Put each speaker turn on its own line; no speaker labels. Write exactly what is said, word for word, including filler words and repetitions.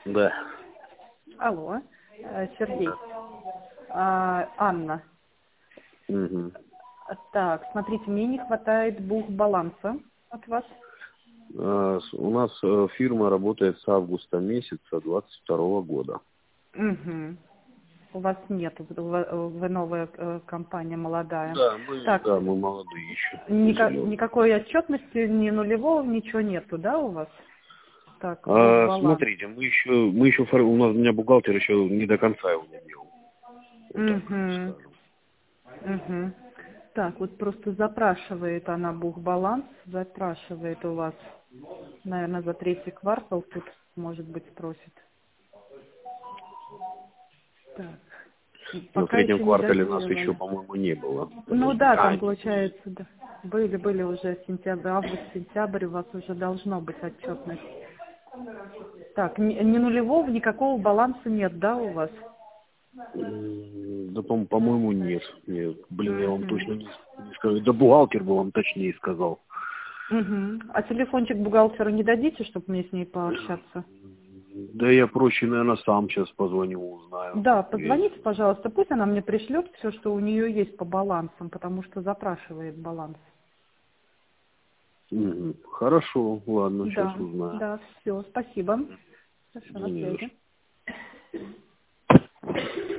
Да.
Алло, э, Сергей. А, Анна.
Угу.
Так, смотрите, мне не хватает бухбаланса от вас.
А, с- у нас э, фирма работает с августа месяца двадцать второго года.
Угу. У вас нет, вы, вы новая э, компания, молодая.
Да, мы,
Так,
да, мы молодые еще.
ника-
зелёные.
никакой отчетности, ни нулевого, ничего нету, да, у вас? Так,
А,
бухбаланс.
смотрите, мы еще, мы еще, фор- у нас у меня бухгалтер еще не до конца его не делал. Вот так
Угу.
скажем.
Угу. Так, вот просто запрашивает она бухбаланс, запрашивает у вас, наверное, за третий квартал тут, может быть, спросит. Так,
Но в
пока
третьем
еще не
квартале нас еще,
дозировали.
по-моему, не было.
Ну
Подождите.
да,
А,
там
не были.
получается, да. Были, были уже сентябрь, август, сентябрь, у вас уже должно быть отчетность. Так, ни, ни нулевого, никакого баланса нет, да, у вас?
М, Да, по- по-моему, нет. Нет. Блин, я вам точно
Угу.
не, не скажу. Да бухгалтер бы вам точнее сказал.
Угу. А телефончик бухгалтера не дадите, чтобы мне с ней пообщаться?
Да я проще, наверное, сам сейчас позвоню, узнаю.
Да,
Я не
позвоните, пожалуйста, пусть она мне пришлет все, что у нее есть по балансам, потому что запрашивает баланс.
знаю. Мгм. Хорошо, ладно, сейчас
Да,
узнаю.
да, все, спасибо. Хорошо,
Да
на
не за что.
связи.